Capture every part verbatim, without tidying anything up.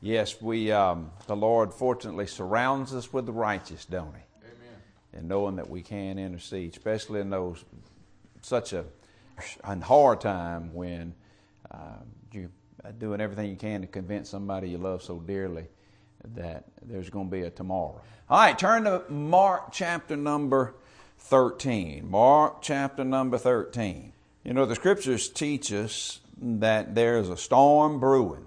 Yes, we. Um, the Lord fortunately surrounds us with the righteous, don't He? Amen. And knowing that we can intercede, especially in those such a, a hard time when uh, you're doing everything you can to convince somebody you love so dearly that there's going to be a tomorrow. All right, turn to Mark chapter number thirteen. Mark chapter number thirteen. You know, the Scriptures teach us that there's a storm brewing.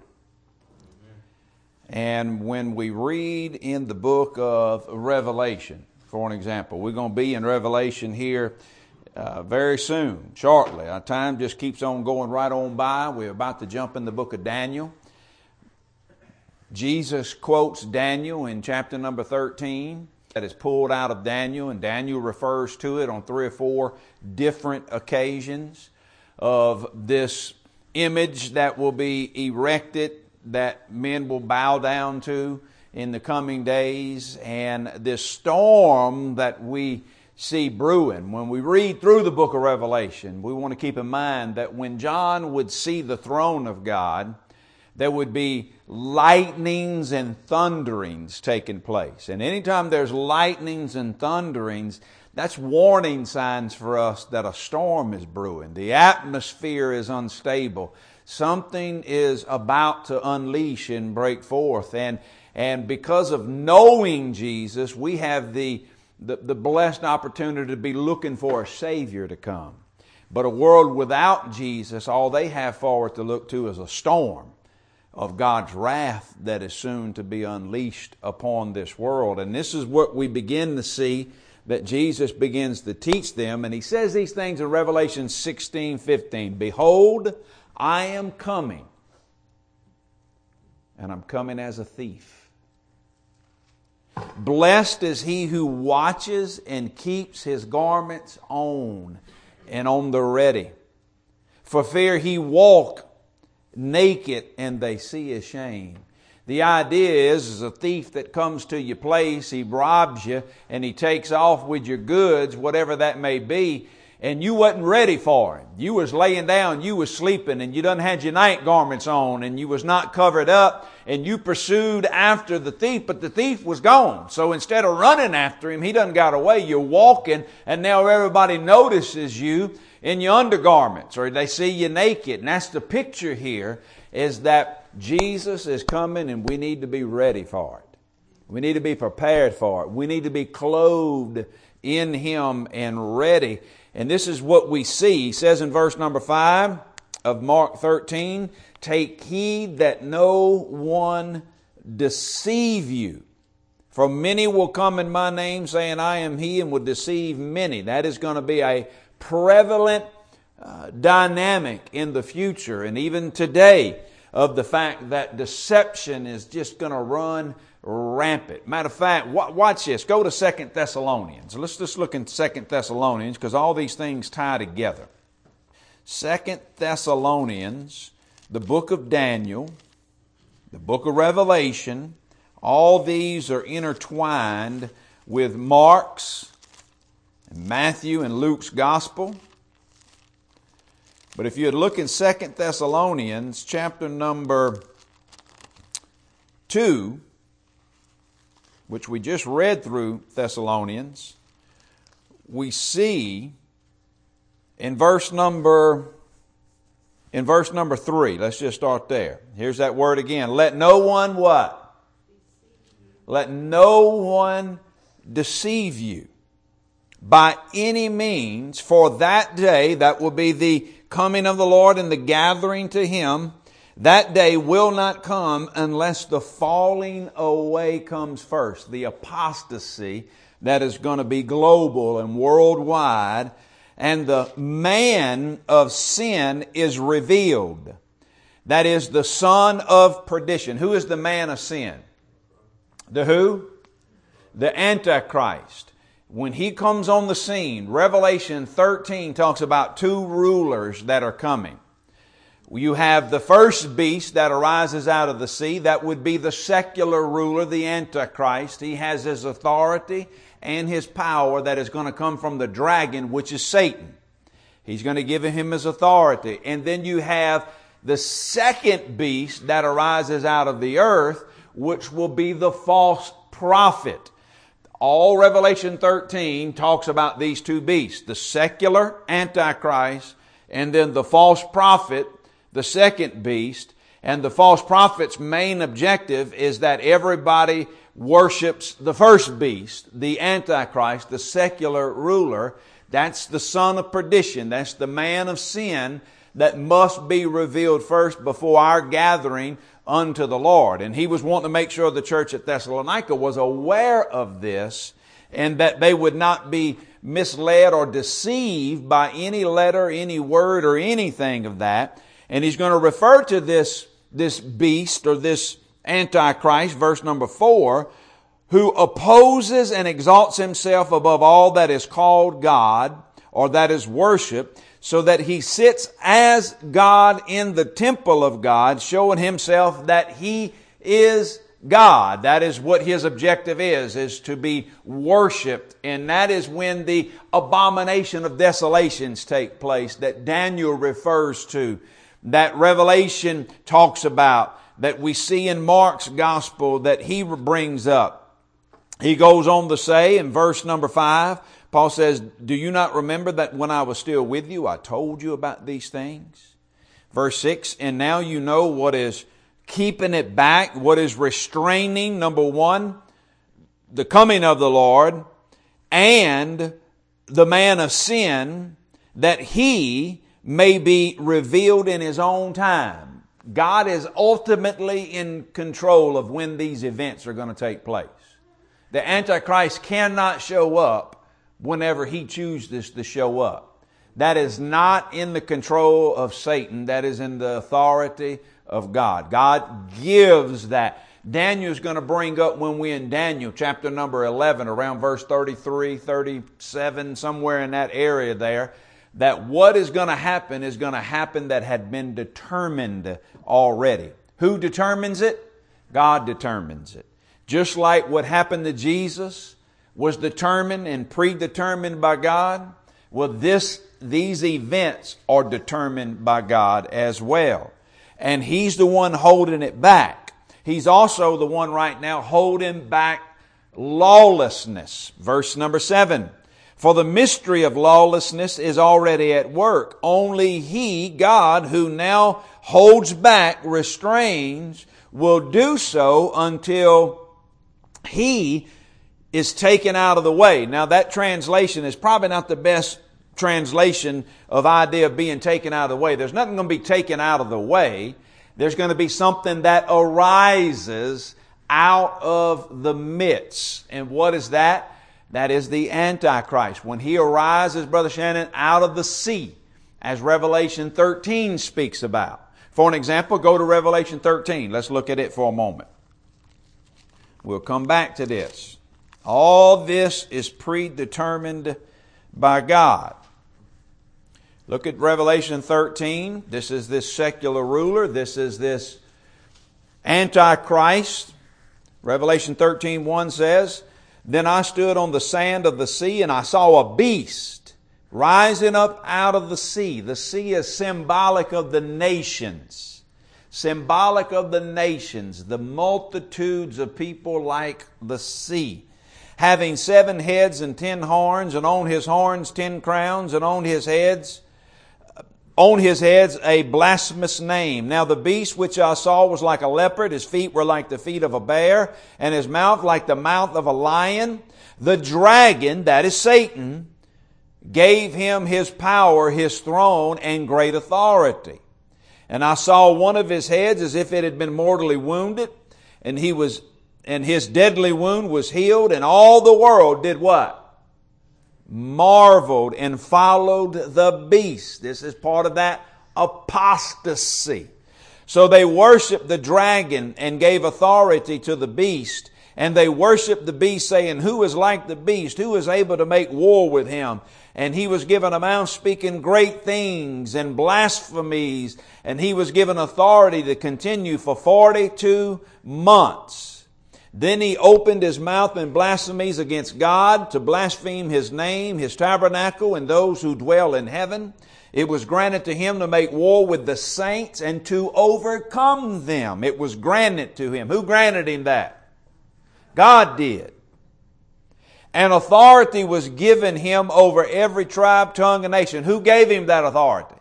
And when we read in the book of Revelation, for an example, we're going to be in Revelation here uh, very soon, shortly. Our time just keeps on going right on by. We're about to jump in the book of Daniel. Jesus quotes Daniel in chapter number thirteen. That is pulled out of Daniel, and Daniel refers to it on three or four different occasions of this image that will be erected that men will bow down to in the coming days, and this storm that we see brewing. When we read through the book of Revelation, we want to keep in mind that when John would see the throne of God, there would be lightnings and thunderings taking place. And anytime there's lightnings and thunderings, that's warning signs for us that a storm is brewing. The atmosphere is unstable. Something is about to unleash and break forth. And, and because of knowing Jesus, we have the, the, the blessed opportunity to be looking for a Savior to come. But a world without Jesus, all they have forward to look to is a storm of God's wrath that is soon to be unleashed upon this world. And this is what we begin to see that Jesus begins to teach them. And He says these things in Revelation sixteen fifteen. Behold, I am coming, and I'm coming as a thief. Blessed is he who watches and keeps his garments on and on the ready. For fear he walk naked and they see his shame. The idea is, is a thief that comes to your place, he robs you, and he takes off with your goods, whatever that may be, and you wasn't ready for him. You was laying down, you was sleeping, and you done had your night garments on, and you was not covered up, and you pursued after the thief, but the thief was gone. So instead of running after him, he done got away. You're walking, and now everybody notices you in your undergarments, or they see you naked. And that's the picture here, is that Jesus is coming, and we need to be ready for it. We need to be prepared for it. We need to be clothed in Him and ready. And this is what we see. He says in verse number five of Mark thirteen, take heed that no one deceive you. For many will come in my name, saying, I am He, and will deceive many. That is going to be a prevalent uh, dynamic in the future, and even today, of the fact that deception is just going to run rampant. Matter of fact, watch this. Go to Second Thessalonians. Let's just look in Second Thessalonians, because all these things tie together. Second Thessalonians, the book of Daniel, the book of Revelation, all these are intertwined with Mark's, and Matthew and Luke's gospel. But if you would look in Second Thessalonians chapter number two, which we just read through Thessalonians, we see in verse number in verse number three. Let's just start there. Here's that word again. Let no one what? Let no one deceive you by any means, for that day, that will be the coming of the Lord and the gathering to Him, that day will not come unless the falling away comes first. The apostasy that is going to be global and worldwide, and the man of sin is revealed. That is the son of perdition. Who is the man of sin? The who? The Antichrist. When he comes on the scene, Revelation thirteen talks about two rulers that are coming. You have the first beast that arises out of the sea. That would be the secular ruler, the Antichrist. He has his authority and his power that is going to come from the dragon, which is Satan. He's going to give him his authority. And then you have the second beast that arises out of the earth, which will be the false prophet. All Revelation thirteen talks about these two beasts, the secular Antichrist and then the false prophet, the second beast. And the false prophet's main objective is that everybody worships the first beast, the Antichrist, the secular ruler. That's the son of perdition. That's the man of sin that must be revealed first before our gathering unto the Lord. And he was wanting to make sure the church at Thessalonica was aware of this and that they would not be misled or deceived by any letter, any word, or anything of that. And he's going to refer to this, this beast or this Antichrist, verse number four, who opposes and exalts himself above all that is called God or that is worshiped, so that he sits as God in the temple of God, showing himself that he is God. That is what his objective is, is to be worshiped. And that is when the abomination of desolations take place that Daniel refers to, that Revelation talks about, that we see in Mark's gospel that he brings up. He goes on to say in verse number five, Paul says, do you not remember that when I was still with you, I told you about these things? Verse six, and now you know what is keeping it back, what is restraining, number one, the coming of the Lord, and the man of sin, that he may be revealed in his own time. God is ultimately in control of when these events are going to take place. The Antichrist cannot show up whenever he chooses to show up. That is not in the control of Satan. That is in the authority of God. God gives that. Daniel's going to bring up when we in Daniel chapter number eleven, around verse thirty-three, thirty-seven, somewhere in that area there, that what is going to happen is going to happen that had been determined already. Who determines it? God determines it. Just like what happened to Jesus was determined and predetermined by God, well, this, these events are determined by God as well. And He's the one holding it back. He's also the one right now holding back lawlessness. Verse number seven. For the mystery of lawlessness is already at work. Only He, God, who now holds back, restrains, will do so until He is taken out of the way. Now that translation is probably not the best translation of idea of being taken out of the way. There's nothing going to be taken out of the way. There's going to be something that arises out of the midst. And what is that? That is the Antichrist. When he arises, Brother Shannon, out of the sea, as Revelation thirteen speaks about. For an example, go to Revelation thirteen. Let's look at it for a moment. We'll come back to this. All this is predetermined by God. Look at Revelation thirteen. This is this secular ruler. This is this Antichrist. Revelation thirteen one says, then I stood on the sand of the sea and I saw a beast rising up out of the sea. The sea is symbolic of the nations. Symbolic of the nations. The multitudes of people like the sea. Having seven heads and ten horns, and on his horns ten crowns, and on his heads, on his heads a blasphemous name. Now the beast which I saw was like a leopard, his feet were like the feet of a bear, and his mouth like the mouth of a lion. The dragon, that is Satan, gave him his power, his throne, and great authority. And I saw one of his heads as if it had been mortally wounded, and he was And his deadly wound was healed, and all the world did what? Marveled and followed the beast. This is part of that apostasy. So they worshiped the dragon and gave authority to the beast. And they worshiped the beast, saying, who is like the beast? Who is able to make war with him? And he was given a mouth speaking great things and blasphemies. And he was given authority to continue for forty-two months. Then he opened his mouth in blasphemies against God, to blaspheme His name, His tabernacle, and those who dwell in heaven. It was granted to him to make war with the saints and to overcome them. It was granted to him. Who granted him that? God did. And authority was given him over every tribe, tongue, and nation. Who gave him that authority?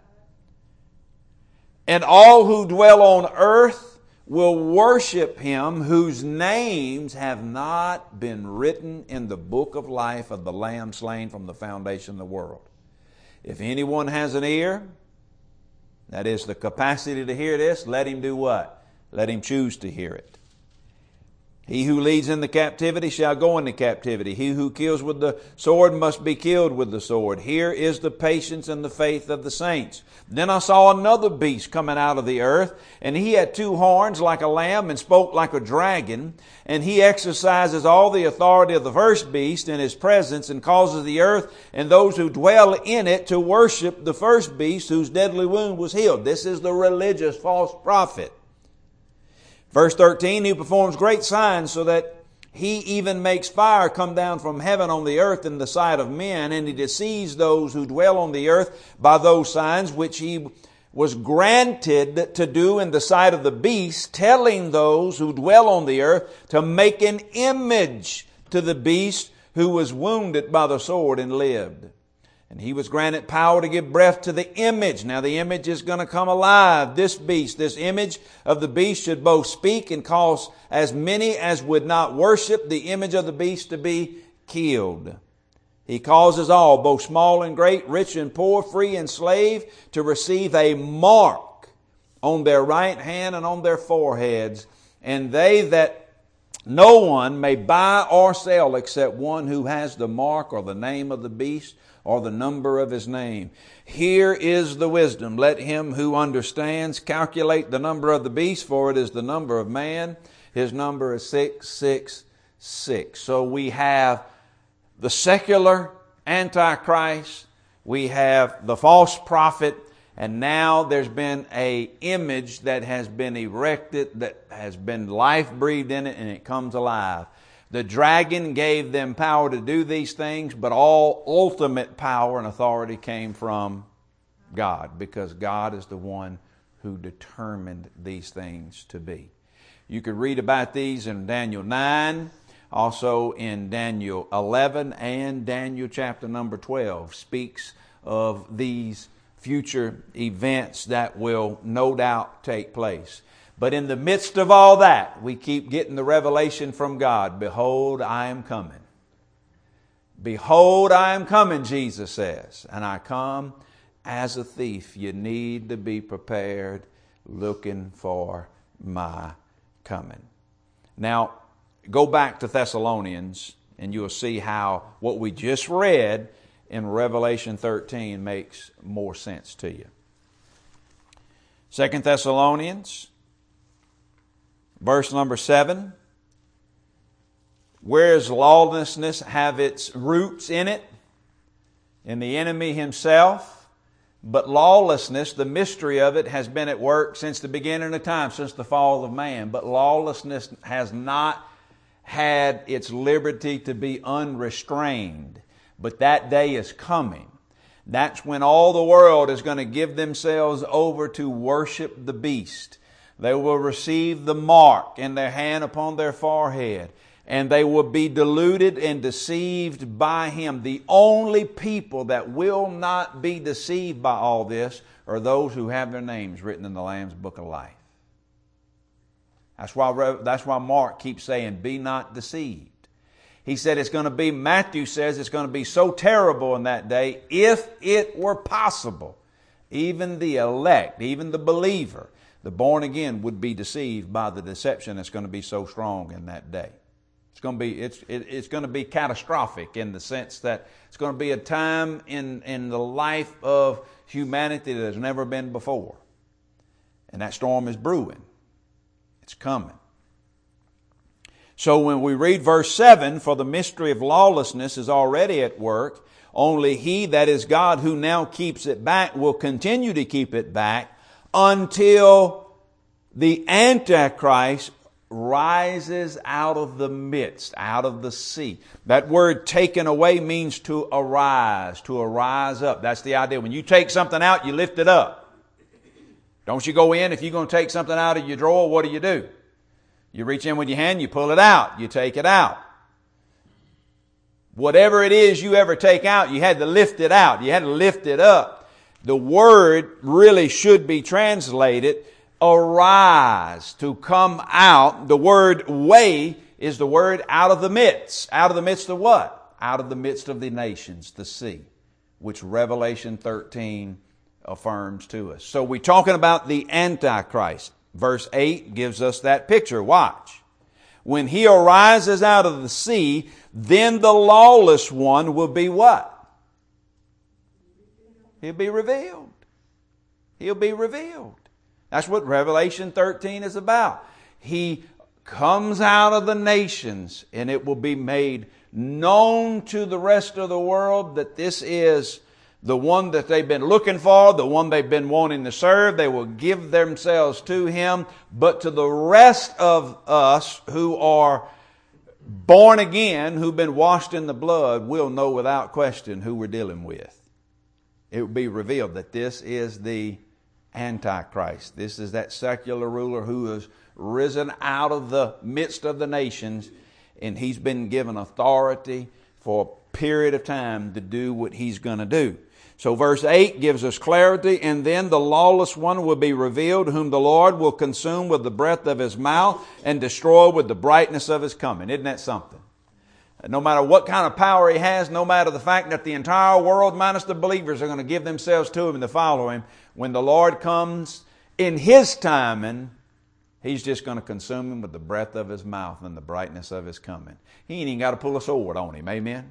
And all who dwell on earth will worship him, whose names have not been written in the book of life of the Lamb slain from the foundation of the world. If anyone has an ear, that is the capacity to hear this, let him do what? Let him choose to hear it. He who leads in the captivity shall go into captivity. He who kills with the sword must be killed with the sword. Here is the patience and the faith of the saints. Then I saw another beast coming out of the earth, and he had two horns like a lamb and spoke like a dragon. And he exercises all the authority of the first beast in his presence, and causes the earth and those who dwell in it to worship the first beast whose deadly wound was healed. This is the religious false prophet. Verse thirteen, he performs great signs so that he even makes fire come down from heaven on the earth in the sight of men, and he deceives those who dwell on the earth by those signs which he was granted to do in the sight of the beast, telling those who dwell on the earth to make an image to the beast who was wounded by the sword and lived. And he was granted power to give breath to the image. Now the image is going to come alive. This beast, this image of the beast should both speak and cause as many as would not worship the image of the beast to be killed. He causes all, both small and great, rich and poor, free and slave, to receive a mark on their right hand and on their foreheads. And they that no one may buy or sell except one who has the mark or the name of the beast or the number of his name. Here is the wisdom. Let him who understands calculate the number of the beast, for it is the number of man. His number is six six six. So we have the secular Antichrist, we have the false prophet, and now there's been a image that has been erected, that has been life breathed in it, and it comes alive. The dragon gave them power to do these things, but all ultimate power and authority came from God, because God is the one who determined these things to be. You could read about these in Daniel nine, also in Daniel eleven, and Daniel chapter number twelve speaks of these future events that will no doubt take place. But in the midst of all that, we keep getting the revelation from God. Behold, I am coming. Behold, I am coming, Jesus says. And I come as a thief. You need to be prepared, looking for my coming. Now, go back to Thessalonians, and you'll see how what we just read in Revelation thirteen makes more sense to you. Second Thessalonians, verse number seven. Whereas lawlessness have its roots in it, in the enemy himself, but lawlessness, the mystery of it, has been at work since the beginning of time, since the fall of man. But lawlessness has not had its liberty to be unrestrained. But that day is coming. That's when all the world is going to give themselves over to worship the beast. They will receive the mark in their hand upon their forehead, and they will be deluded and deceived by him. The only people that will not be deceived by all this are those who have their names written in the Lamb's Book of Life. That's why, that's why Mark keeps saying, be not deceived. He said it's going to be, Matthew says it's going to be so terrible in that day, if it were possible, even the elect, even the believer, the born again, would be deceived by the deception that's going to be so strong in that day. It's going to be, it's, it, it's going to be catastrophic in the sense that it's going to be a time in, in the life of humanity that has never been before. And that storm is brewing. It's coming. So when we read verse seven, for the mystery of lawlessness is already at work, only he, that is God, who now keeps it back, will continue to keep it back until the Antichrist rises out of the midst, out of the sea. That word taken away means to arise, to arise up. That's the idea. When you take something out, you lift it up. Don't you go in, if you're going to take something out of your drawer, what do you do? You reach in with your hand, you pull it out, you take it out. Whatever it is you ever take out, you had to lift it out. You had to lift it up. The word really should be translated arise, to come out. The word way is the word out of the midst. Out of the midst of what? Out of the midst of the nations, the sea, which Revelation thirteen affirms to us. So we're talking about the Antichrist. Verse eight gives us that picture. Watch. When he arises out of the sea, then the lawless one will be what? He'll be revealed. He'll be revealed. That's what Revelation thirteen is about. He comes out of the nations, and it will be made known to the rest of the world that this is the one that they've been looking for, the one they've been wanting to serve. They will give themselves to him. But to the rest of us who are born again, who've been washed in the blood, we'll know without question who we're dealing with. It will be revealed that this is the Antichrist. This is that secular ruler who has risen out of the midst of the nations, and he's been given authority for a period of time to do what he's going to do. So verse eight gives us clarity. And then the lawless one will be revealed, whom the Lord will consume with the breath of his mouth and destroy with the brightness of his coming. Isn't that something? No matter what kind of power he has, no matter the fact that the entire world minus the believers are going to give themselves to him and to follow him, when the Lord comes in his timing, he's just going to consume him with the breath of his mouth and the brightness of his coming. He ain't even got to pull a sword on him. Amen?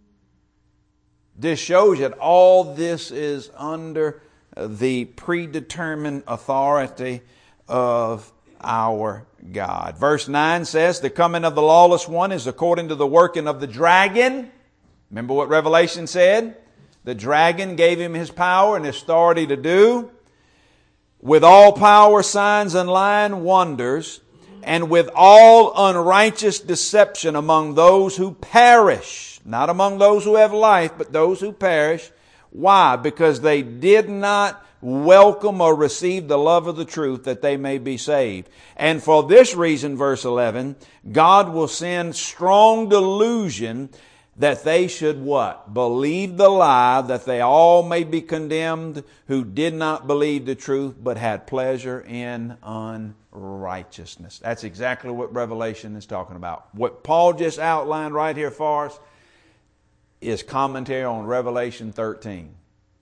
This shows that all this is under the predetermined authority of our God. Verse nine says, the coming of the lawless one is according to the working of the dragon. Remember what Revelation said? The dragon gave him his power and his authority to do. With all power, signs, and lying wonders, and with all unrighteous deception among those who perish. Not among those who have life, but those who perish. Why? Because they did not welcome or receive the love of the truth that they may be saved. And for this reason, verse eleven, God will send strong delusion that they should what? Believe the lie, that they all may be condemned who did not believe the truth but had pleasure in unrighteousness. That's exactly what Revelation is talking about. What Paul just outlined right here for us is commentary on Revelation thirteen.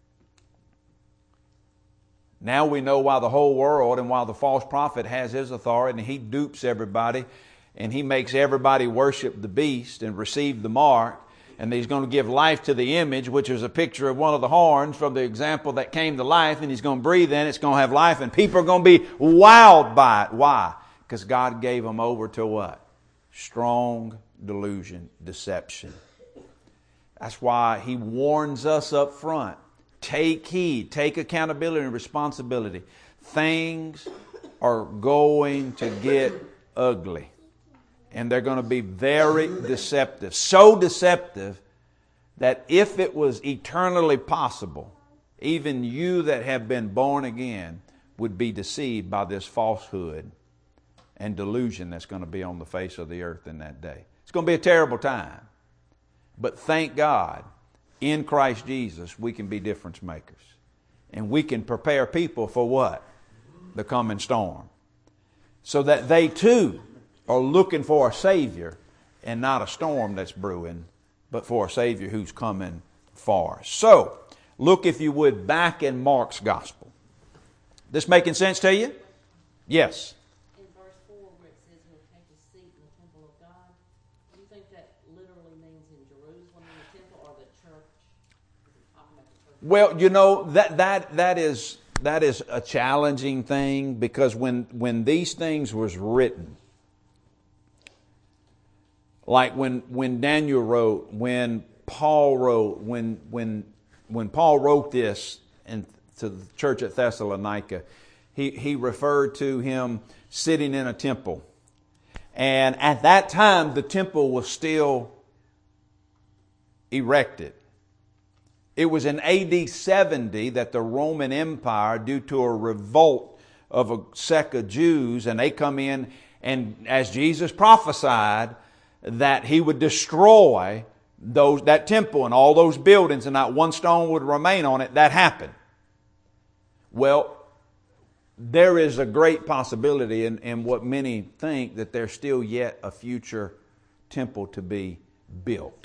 Now we know why the whole world and why the false prophet has his authority, and he dupes everybody, and he makes everybody worship the beast and receive the mark, and he's going to give life to the image, which is a picture of one of the horns from the example that came to life, and he's going to breathe in, it's going to have life, and people are going to be wowed by it. Why? Because God gave them over to what? Strong delusion, deception. That's why he warns us up front. Take heed, take accountability and responsibility. Things are going to get ugly. And they're going to be very deceptive. So deceptive that if it was eternally possible, even you that have been born again would be deceived by this falsehood and delusion that's going to be on the face of the earth in that day. It's going to be a terrible time. But thank God, in Christ Jesus, we can be difference makers. And we can prepare people for what? The coming storm. So that they too are looking for a Savior, and not a storm that's brewing, but for a Savior who's coming for us. So, look if you would back in Mark's Gospel. This making sense to you? Yes. In verse four where it says he'll take his seat in the temple of God, do you think that literally means in Jerusalem in the temple or the church? Is it talking about the church? Well, you know, that that that is that is a challenging thing, because when when these things was written, like when when Daniel wrote, when Paul wrote, when when when Paul wrote this in, to the church at Thessalonica, he he referred to him sitting in a temple. And at that time, the temple was still erected. It was in A D seventy that the Roman Empire, due to a revolt of a sect of Jews, and they come in, and as Jesus prophesied, that he would destroy those that temple and all those buildings, and not one stone would remain on it. That happened. Well, there is a great possibility, in, in what many think, that there's still yet a future temple to be built.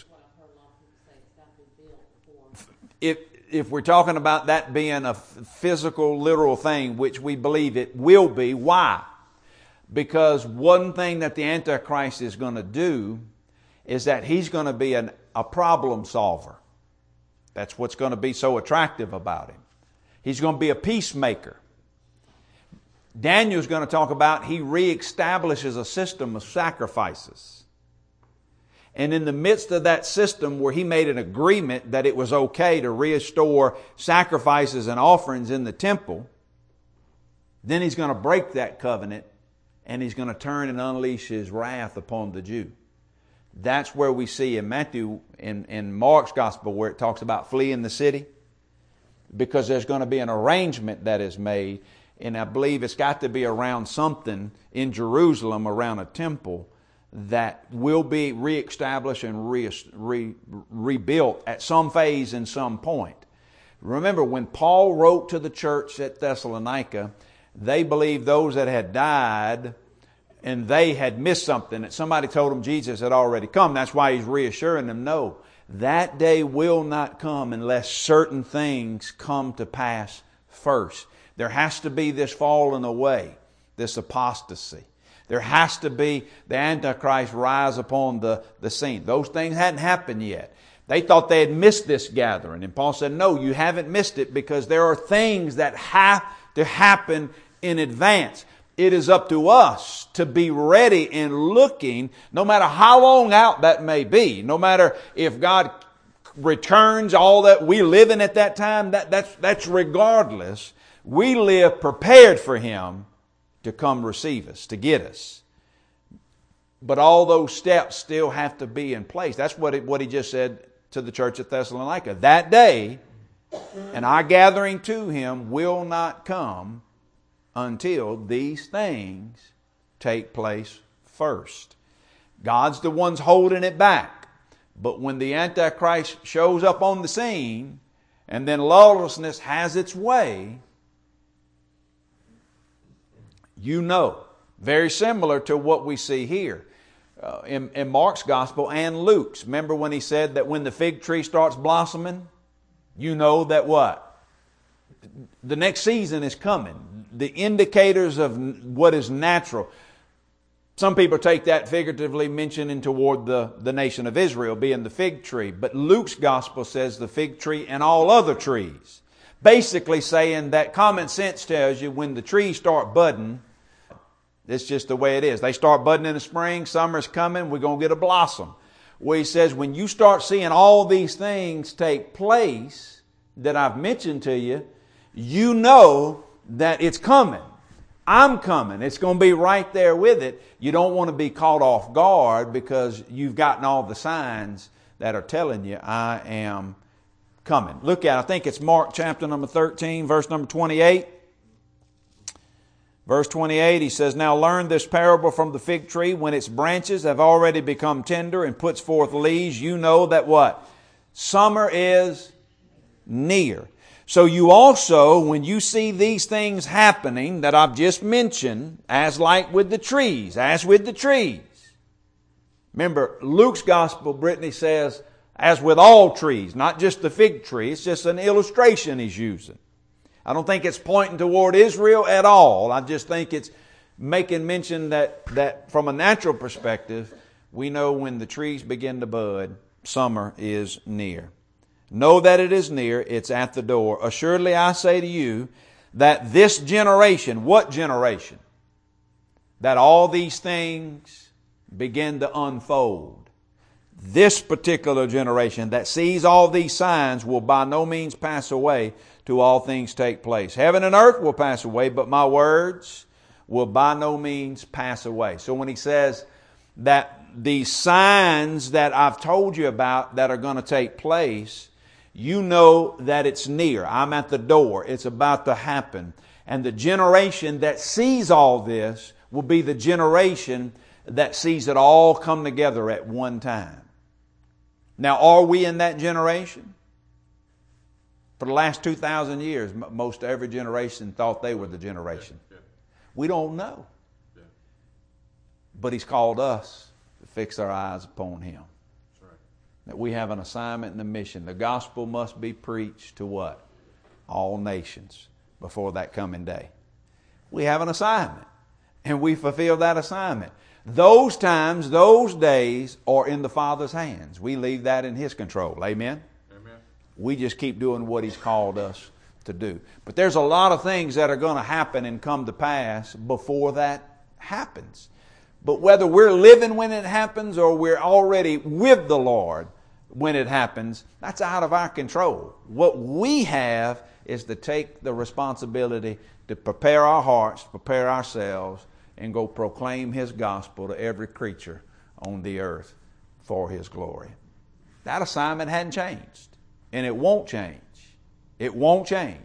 If, if we're talking about that being a physical, literal thing, which we believe it will be, why? Because one thing that the Antichrist is going to do is that he's going to be an, a problem solver. That's what's going to be so attractive about him. He's going to be a peacemaker. Daniel's going to talk about he reestablishes a system of sacrifices. And in the midst of that system where he made an agreement that it was okay to restore sacrifices and offerings in the temple, then he's going to break that covenant and he's going to turn and unleash his wrath upon the Jew. That's where we see in Matthew, in, in Mark's gospel, where it talks about fleeing the city, because there's going to be an arrangement that is made. And I believe it's got to be around something in Jerusalem, around a temple, that will be reestablished and re, re, rebuilt at some phase and some point. Remember, when Paul wrote to the church at Thessalonica, they believed those that had died and they had missed something, that somebody told them Jesus had already come. That's why he's reassuring them, no, that day will not come unless certain things come to pass first. There has to be this falling away, this apostasy. There has to be the Antichrist rise upon the, the scene. Those things hadn't happened yet. They thought they had missed this gathering. And Paul said, no, you haven't missed it, because there are things that have to happen in advance. It is up to us to be ready and looking, no matter how long out that may be, no matter if God returns all that we live in at that time, that, that's, that's regardless. We live prepared for Him to come receive us, to get us. But all those steps still have to be in place. That's what, it, what he just said to the church at Thessalonica. That day, and our gathering to Him will not come until these things take place first. God's the ones holding it back. But when the Antichrist shows up on the scene, and then lawlessness has its way, you know, very similar to what we see here uh, in, in Mark's gospel and Luke's. Remember when he said that when the fig tree starts blossoming, you know that what? The next season is coming. The indicators of what is natural. Some people take that figuratively, mentioning toward the, the nation of Israel being the fig tree. But Luke's gospel says the fig tree and all other trees. Basically saying that common sense tells you when the trees start budding, it's just the way it is. They start budding in the spring, summer's coming, we're going to get a blossom. Where he says when you start seeing all these things take place that I've mentioned to you, you know that it's coming. I'm coming. It's going to be right there with it. You don't want to be caught off guard because you've gotten all the signs that are telling you I am coming. Look at, I think it's Mark chapter number thirteen, verse number twenty-eight. Verse twenty-eight, he says, now learn this parable from the fig tree. When its branches have already become tender and puts forth leaves, you know that what? Summer is near. So you also, when you see these things happening that I've just mentioned, as like with the trees, as with the trees. Remember, Luke's gospel, Brittany says, as with all trees, not just the fig tree. It's just an illustration he's using. I don't think it's pointing toward Israel at all. I just think it's making mention that, that from a natural perspective, we know when the trees begin to bud, summer is near. Know that it is near, it's at the door. Assuredly I say to you that this generation, what generation? That all these things begin to unfold. This particular generation that sees all these signs will by no means pass away till all things take place. Heaven and earth will pass away, but my words will by no means pass away. So when he says that these signs that I've told you about that are going to take place, you know that it's near. I'm at the door. It's about to happen. And the generation that sees all this will be the generation that sees it all come together at one time. Now, are we in that generation? For the last two thousand years, most every generation thought they were the generation. Yeah, yeah. We don't know. Yeah. But He's called us to fix our eyes upon Him. That's right. That we have an assignment and a mission. The gospel must be preached to what? All nations before that coming day. We have an assignment, and we fulfill that assignment. Those times, those days are in the Father's hands. We leave that in His control. Amen? Amen. We just keep doing what He's called us to do. But there's a lot of things that are going to happen and come to pass before that happens. But whether we're living when it happens or we're already with the Lord when it happens, that's out of our control. What we have is to take the responsibility to prepare our hearts, prepare ourselves, and go proclaim His gospel to every creature on the earth for His glory. That assignment hadn't changed, and it won't change. It won't change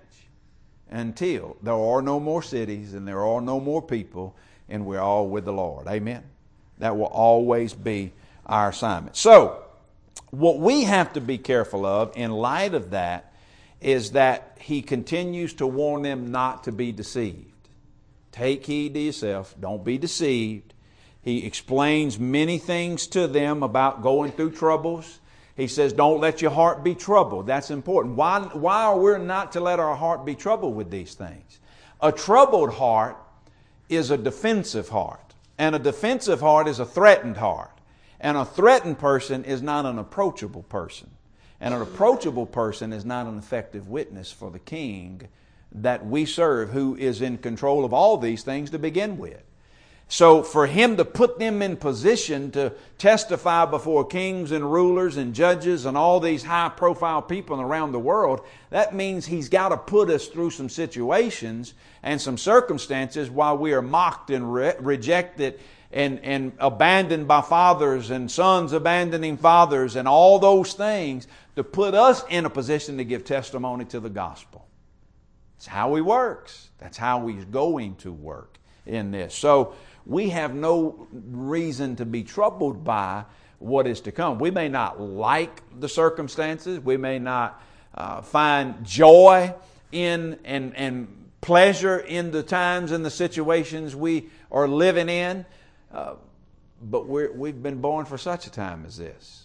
until there are no more cities and there are no more people and we're all with the Lord. Amen? That will always be our assignment. So, what we have to be careful of in light of that is that He continues to warn them not to be deceived. Take heed to yourself. Don't be deceived. He explains many things to them about going through troubles. He says, don't let your heart be troubled. That's important. Why, why are we not to let our heart be troubled with these things? A troubled heart is a defensive heart. And a defensive heart is a threatened heart. And a threatened person is not an approachable person. And an approachable person is not an effective witness for the King that we serve, who is in control of all these things to begin with. So for Him to put them in position to testify before kings and rulers and judges and all these high-profile people around the world, that means He's got to put us through some situations and some circumstances while we are mocked and re- rejected and, and abandoned by fathers and sons abandoning fathers and all those things, to put us in a position to give testimony to the gospel. That's how He works. That's how He's going to work in this. So we have no reason to be troubled by what is to come. We may not like the circumstances. We may not uh, find joy in and, and pleasure in the times and the situations we are living in. Uh, but we're, we've been born for such a time as this.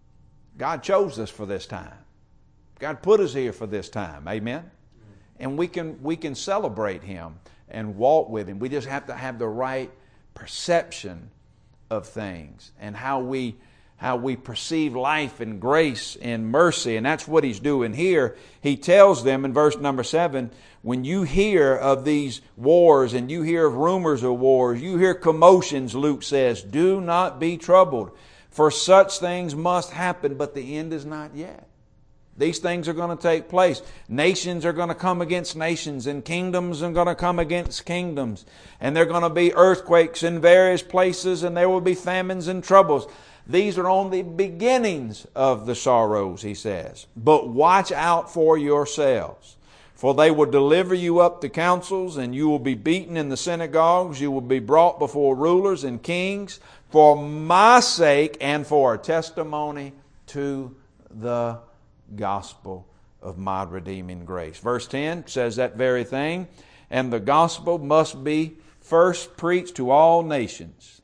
God chose us for this time. God put us here for this time. Amen? And we can we can celebrate Him and walk with Him. We just have to have the right perception of things and how we how we perceive life and grace and mercy. And that's what He's doing here. He tells them in verse number seven, when you hear of these wars and you hear of rumors of wars, you hear commotions, Luke says, do not be troubled. For such things must happen, but the end is not yet. These things are going to take place. Nations are going to come against nations, and kingdoms are going to come against kingdoms. And there are going to be earthquakes in various places, and there will be famines and troubles. These are only beginnings of the sorrows, he says. But watch out for yourselves. For they will deliver you up to councils, and you will be beaten in the synagogues. You will be brought before rulers and kings for my sake and for a testimony to the gospel of my redeeming grace. Verse ten says that very thing. And the gospel must be first preached to all nations.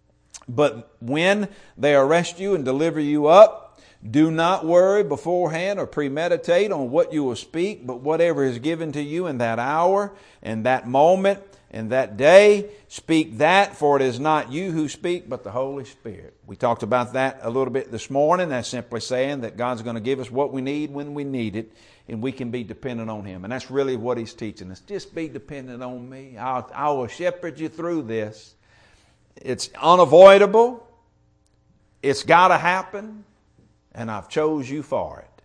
But when they arrest you and deliver you up, do not worry beforehand or premeditate on what you will speak, but whatever is given to you in that hour, in that moment, in that day, speak that, for it is not you who speak, but the Holy Spirit. We talked about that a little bit this morning. That's simply saying that God's going to give us what we need when we need it, and we can be dependent on Him. And that's really what He's teaching us. Just be dependent on me. I'll, I will shepherd you through this. It's unavoidable. It's got to happen, and I've chose you for it.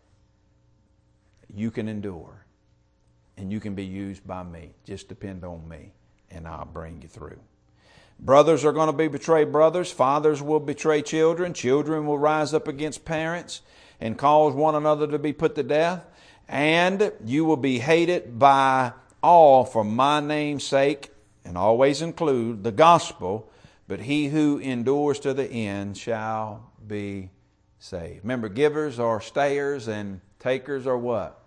You can endure, and you can be used by me. Just depend on me, and I'll bring you through. Brothers are going to be betray brothers. Fathers will betray children. Children will rise up against parents and cause one another to be put to death. And you will be hated by all for my name's sake, and always include the gospel. But he who endures to the end shall be saved. Remember, givers are stayers and takers are what?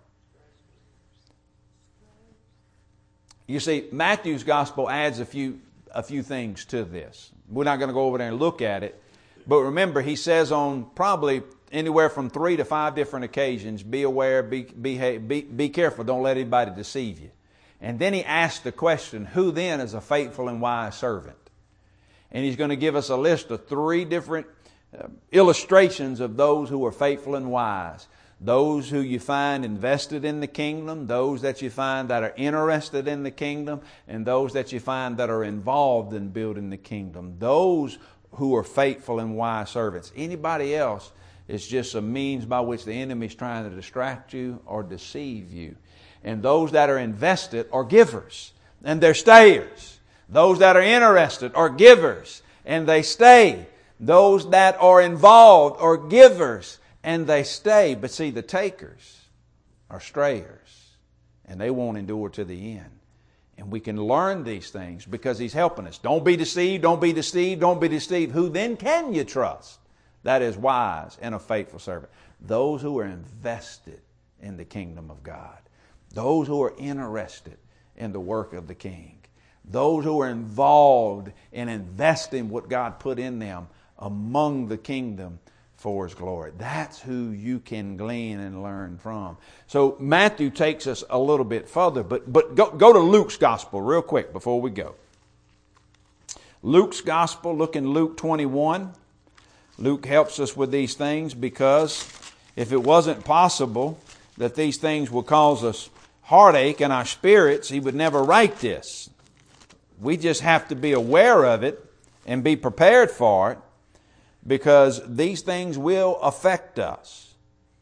You see, Matthew's gospel adds a few a few things to this. We're not going to go over there and look at it. But remember, he says on probably anywhere from three to five different occasions, be aware, be, be, be, be careful, don't let anybody deceive you. And then he asks the question, who then is a faithful and wise servant? And he's going to give us a list of three different uh, illustrations of those who are faithful and wise. Those who you find invested in the kingdom, those that you find that are interested in the kingdom, and those that you find that are involved in building the kingdom. Those who are faithful and wise servants. Anybody else is just a means by which the enemy is trying to distract you or deceive you. And those that are invested are givers, and they're stayers. Those that are interested are givers, and they stay. Those that are involved are givers, and they stay. But see, the takers are strayers, and they won't endure to the end. And we can learn these things because he's helping us. Don't be deceived, don't be deceived, don't be deceived. Who then can you trust? That is wise and a faithful servant. Those who are invested in the kingdom of God. Those who are interested in the work of the King. Those who are involved in investing what God put in them among the kingdom for His glory. That's who you can glean and learn from. So Matthew takes us a little bit further, but, but go, go to Luke's gospel real quick before we go. Luke's gospel, look in Luke twenty-one. Luke helps us with these things because if it wasn't possible that these things will cause us heartache in our spirits, he would never write this. We just have to be aware of it and be prepared for it, because these things will affect us.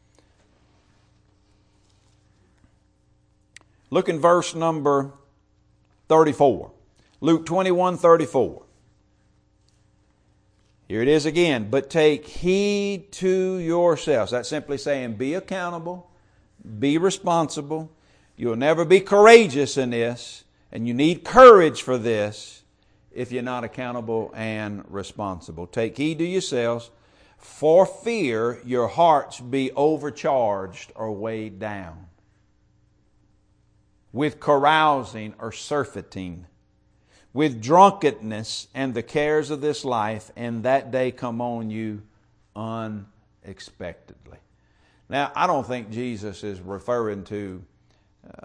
Look in verse number thirty-four. Luke twenty-one thirty-four. Here it is again. But take heed to yourselves. That's simply saying be accountable, be responsible. You'll never be courageous in this, and you need courage for this if you're not accountable and responsible. Take heed to yourselves, for fear your hearts be overcharged or weighed down with carousing or surfeiting, with drunkenness and the cares of this life, and that day come on you unexpectedly. Now, I don't think Jesus is referring to uh,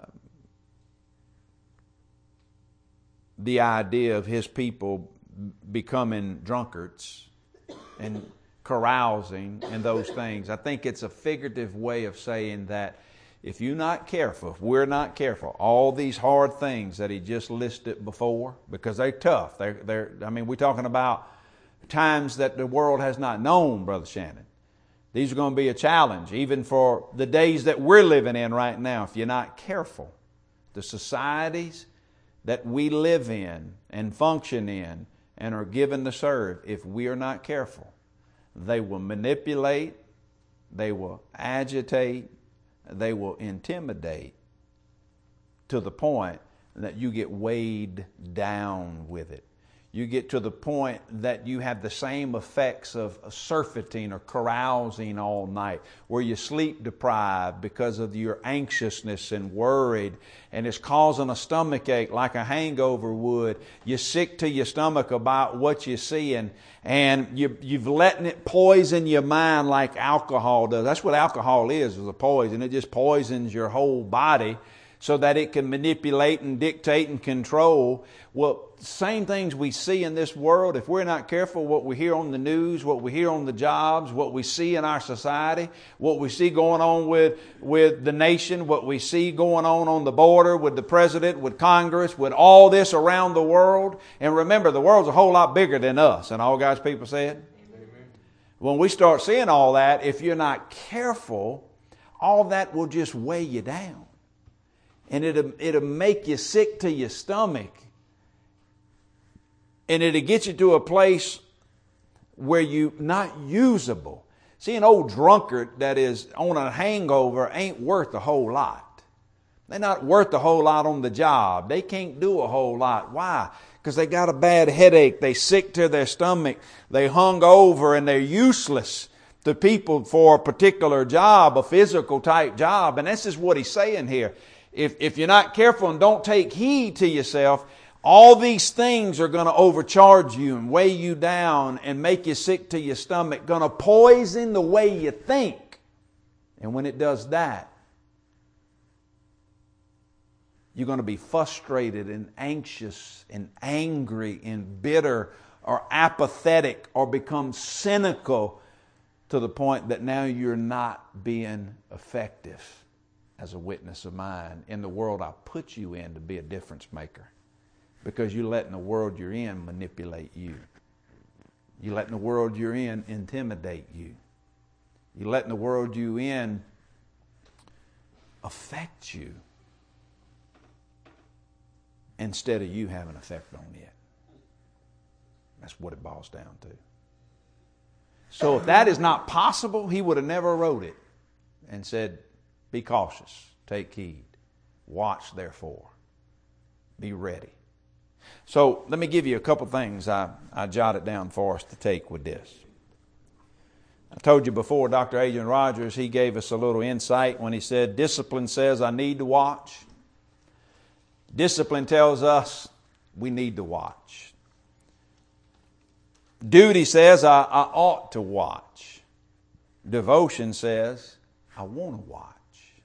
the idea of His people becoming drunkards and carousing and those things. I think it's a figurative way of saying that if you're not careful, if we're not careful, all these hard things that he just listed before, because they're tough. They're, they're, I mean, we're talking about times that the world has not known, Brother Shannon. These are going to be a challenge, even for the days that we're living in right now, if you're not careful. The societies that we live in and function in and are given to serve, if we are not careful, they will manipulate, they will agitate, they will intimidate to the point that you get weighed down with it. You get to the point that you have the same effects of surfeiting or carousing all night, where you sleep deprived because of your anxiousness and worried, and it's causing a stomach ache like a hangover would. You're sick to your stomach about what you're seeing, and you, you've letting it poison your mind like alcohol does. That's what alcohol is, is a poison. It just poisons your whole body so that it can manipulate and dictate and control. Well, same things we see in this world. If we're not careful, what we hear on the news, what we hear on the jobs, what we see in our society, what we see going on with, with the nation, what we see going on on the border with the president, with Congress, with all this around the world. And remember, the world's a whole lot bigger than us. And all God's people said? Amen. When we start seeing all that, if you're not careful, all that will just weigh you down. And it'll, it'll make you sick to your stomach. And it'll get you to a place where you're not usable. See, an old drunkard that is on a hangover ain't worth a whole lot. They're not worth a whole lot on the job. They can't do a whole lot. Why? Because they got a bad headache. They sick to their stomach. They hung over and they're useless to people for a particular job, a physical type job. And this is what he's saying here. If, if you're not careful and don't take heed to yourself, all these things are going to overcharge you and weigh you down and make you sick to your stomach, going to poison the way you think. And when it does that, you're going to be frustrated and anxious and angry and bitter or apathetic or become cynical to the point that now you're not being effective as a witness of mine in the world I put you in to be a difference maker. Because you're letting the world you're in manipulate you. You're letting the world you're in intimidate you. You're letting the world you're in affect you instead of you having an effect on it. That's what it boils down to. So if that is not possible, he would have never wrote it and said, be cautious, take heed, watch therefore, be ready. So let me give you a couple things I, I jotted down for us to take with this. I told you before, Doctor Adrian Rogers, he gave us a little insight when he said, discipline says I need to watch. Discipline tells us we need to watch. Duty says I, I ought to watch. Devotion says I want to watch.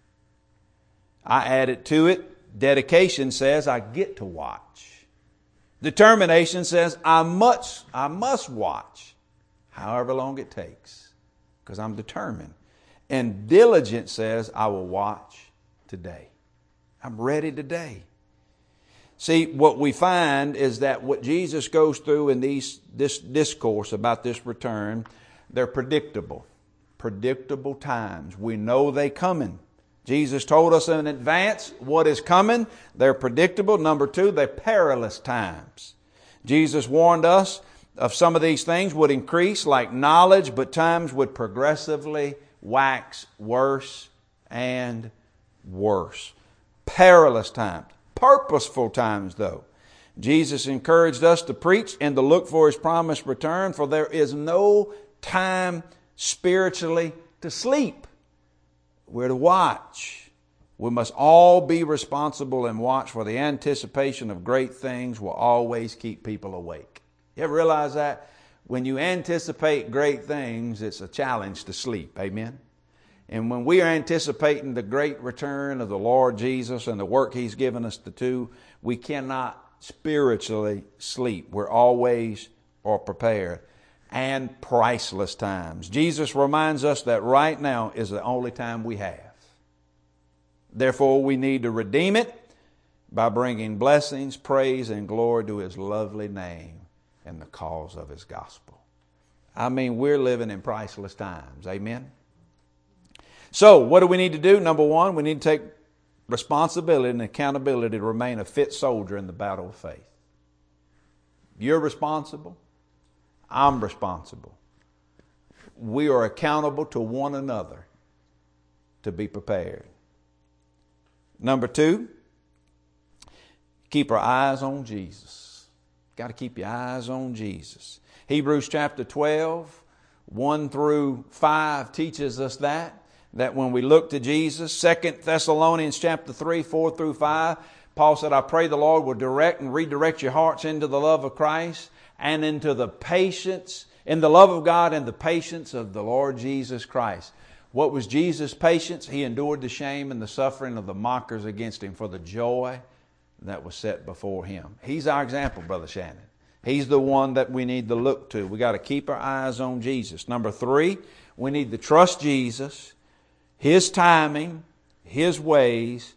I added to it, dedication says I get to watch. Determination says I must, I must watch, however long it takes, because I'm determined. And diligence says I will watch today. I'm ready today. See, what we find is that what Jesus goes through in these this discourse about this return, they're predictable. Predictable times. We know they're coming. Jesus told us in advance what is coming. They're predictable. Number two, they're perilous times. Jesus warned us of some of these things would increase like knowledge, but times would progressively wax worse and worse. Perilous times. Purposeful times, though. Jesus encouraged us to preach and to look for His promised return, for there is no time spiritually to sleep. We're to watch. We must all be responsible and watch, for the anticipation of great things will always keep people awake. You ever realize that? When you anticipate great things, it's a challenge to sleep. Amen? And when we are anticipating the great return of the Lord Jesus and the work He's given us to do, we cannot spiritually sleep. We're always are prepared. And priceless times. Jesus reminds us that right now is the only time we have. Therefore, we need to redeem it by bringing blessings, praise, and glory to His lovely name and the cause of His gospel. I mean, we're living in priceless times. Amen? So, what do we need to do? Number one, we need to take responsibility and accountability to remain a fit soldier in the battle of faith. You're responsible. I'm responsible. We are accountable to one another to be prepared. Number two, keep our eyes on Jesus. Got to keep your eyes on Jesus. Hebrews chapter twelve, one through five teaches us that, that when we look to Jesus. Second Thessalonians chapter three, four through five, Paul said, I pray the Lord will direct and redirect your hearts into the love of Christ and into the patience, in the love of God and the patience of the Lord Jesus Christ. What was Jesus' patience? He endured the shame and the suffering of the mockers against Him for the joy that was set before Him. He's our example, Brother Shannon. He's the one that we need to look to. We got to keep our eyes on Jesus. Number three, we need to trust Jesus, His timing, His ways,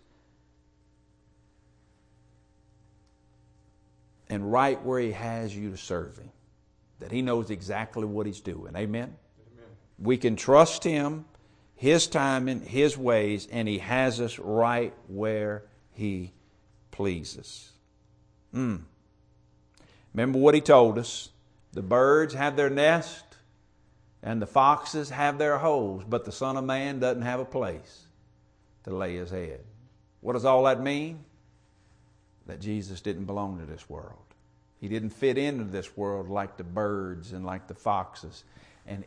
and right where He has you to serve Him. That He knows exactly what He's doing. Amen? Amen. We can trust Him, His timing, His ways, and He has us right where He pleases. Mm. Remember what he told us. The birds have their nest and the foxes have their holes, but the Son of Man doesn't have a place to lay his head. What does all that mean? That Jesus didn't belong to this world. He didn't fit into this world like the birds and like the foxes. And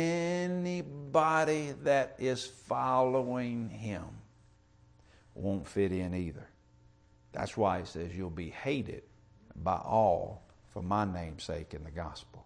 anybody that is following him won't fit in either. That's why he says you'll be hated by all for my name's sake in the gospel.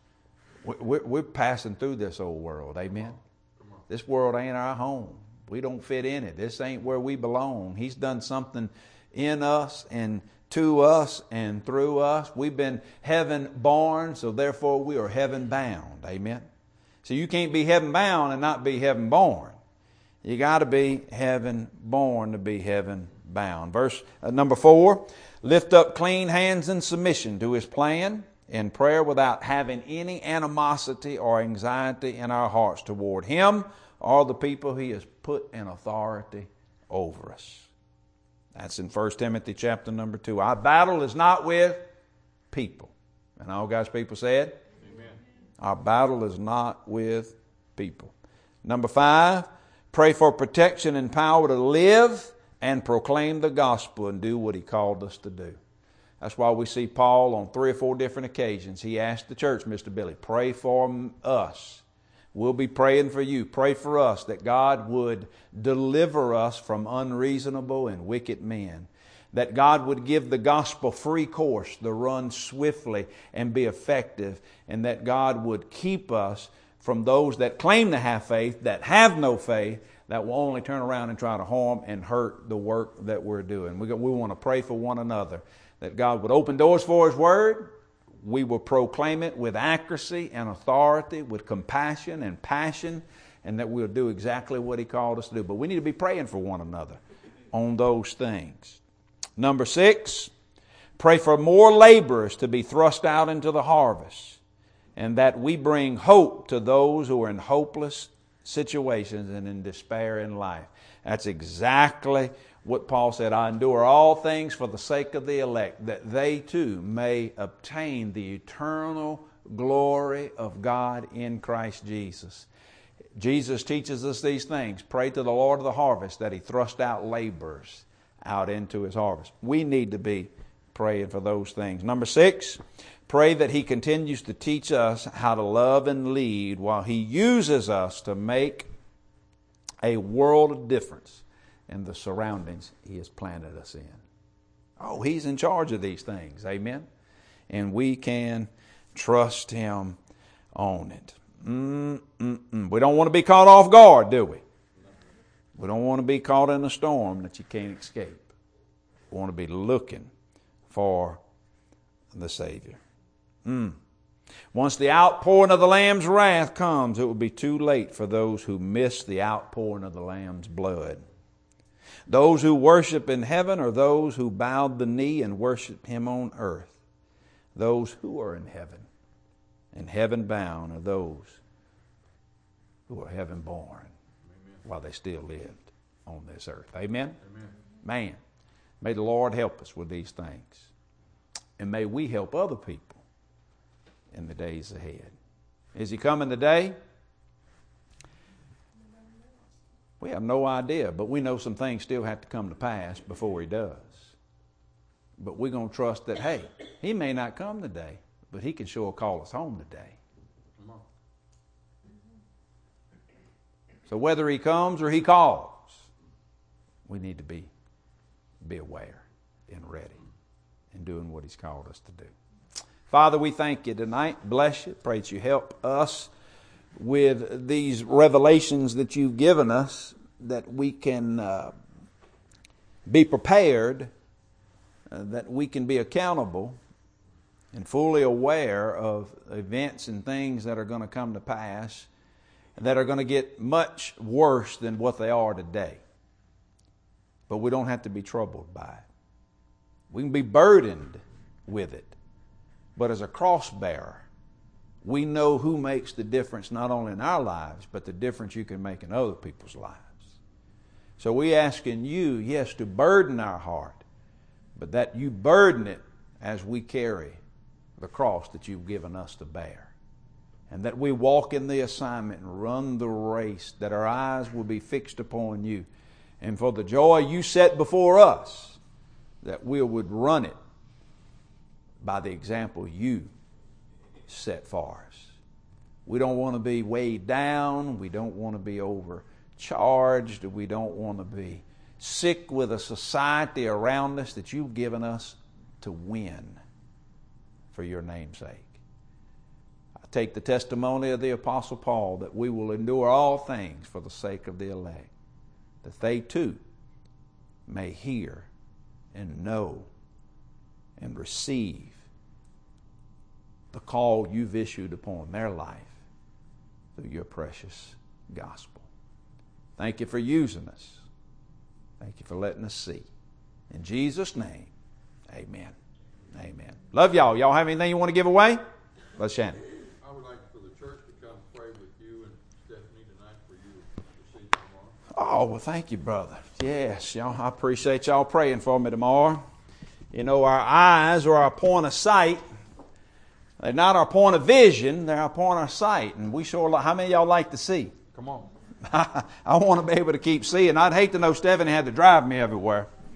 We're passing through this old world, amen? This world ain't our home. We don't fit in it. This ain't where we belong. He's done something in us and to us and through us. We've been heaven born, so therefore we are heaven bound, amen? So you can't be heaven bound and not be heaven born. You got to be heaven born to be heaven bound. Verse uh, number four, lift up clean hands in submission to his plan in prayer without having any animosity or anxiety in our hearts toward him or the people he has put in authority over us. That's in First Timothy chapter number two. Our battle is not with people. And all God's people said? Amen. Our battle is not with people. Number five, pray for protection and power to live and proclaim the gospel and do what he called us to do. That's why we see Paul on three or four different occasions. He asked the church, Mister Billy, pray for us. We'll be praying for you. Pray for us that God would deliver us from unreasonable and wicked men. That God would give the gospel free course to run swiftly and be effective. And that God would keep us from those that claim to have faith, that have no faith, that will only turn around and try to harm and hurt the work that we're doing. We, we want to pray for one another. That God would open doors for his word. We will proclaim it with accuracy and authority, with compassion and passion, and that we'll do exactly what he called us to do. But we need to be praying for one another on those things. Number six, pray for more laborers to be thrust out into the harvest, and that we bring hope to those who are in hopeless situations and in despair in life. That's exactly what Paul said. I endure all things for the sake of the elect, that they too may obtain the eternal glory of God in Christ Jesus. Jesus teaches us these things. Pray to the Lord of the harvest that he thrust out laborers out into his harvest. We need to be praying for those things. Number six, pray that he continues to teach us how to love and lead while he uses us to make a world of difference in the surroundings he has planted us in. Oh, he's in charge of these things. Amen. And we can trust him on it. Mm-mm-mm. We don't want to be caught off guard, do we? We don't want to be caught in a storm that you can't escape. We want to be looking for the Savior. Mm. Once the outpouring of the Lamb's wrath comes, it will be too late for those who miss the outpouring of the Lamb's blood. Those who worship in heaven are those who bowed the knee and worship him on earth. Those who are in heaven and heaven bound are those who are heaven born. Amen. While they still lived on this earth. Amen? Amen? Man, may the Lord help us with these things. And may we help other people in the days ahead. Is he coming today? We have no idea, but we know some things still have to come to pass before he does. But we're going to trust that, hey, he may not come today, but he can sure call us home today. Come on. So whether he comes or he calls, we need to be, be aware and ready and doing what he's called us to do. Father, we thank you tonight. Bless you. Pray that you help us with these revelations that you've given us, that we can uh, be prepared, uh, that we can be accountable and fully aware of events and things that are going to come to pass that are going to get much worse than what they are today. But we don't have to be troubled by it. We can be burdened with it. But as a cross bearer, we know who makes the difference not only in our lives, but the difference you can make in other people's lives. So we asking you, yes, to burden our heart, but that you burden it as we carry the cross that you've given us to bear. And that we walk in the assignment and run the race, that our eyes will be fixed upon you. And for the joy you set before us, that we would run it by the example you set for us. We don't want to be weighed down. We don't want to be overcharged. We don't want to be sick with a society around us that you've given us to win for your name's sake. I take the testimony of the Apostle Paul that we will endure all things for the sake of the elect, that they too may hear and know and receive the call you've issued upon their life through your precious gospel. Thank you for using us. Thank you for letting us see. In Jesus' name, amen. Amen. Love y'all. Y'all have anything you want to give away? Brother Shannon. I would like for the church to come pray with you and Stephanie tonight for you to see tomorrow. Oh, well, thank you, brother. Yes, y'all. I appreciate y'all praying for me tomorrow. You know, our eyes are our point of sight. They're not our point of vision. They're our point of sight. And we sure like, how many of y'all like to see? Come on. I want to be able to keep seeing. I'd hate to know Stephanie had to drive me everywhere.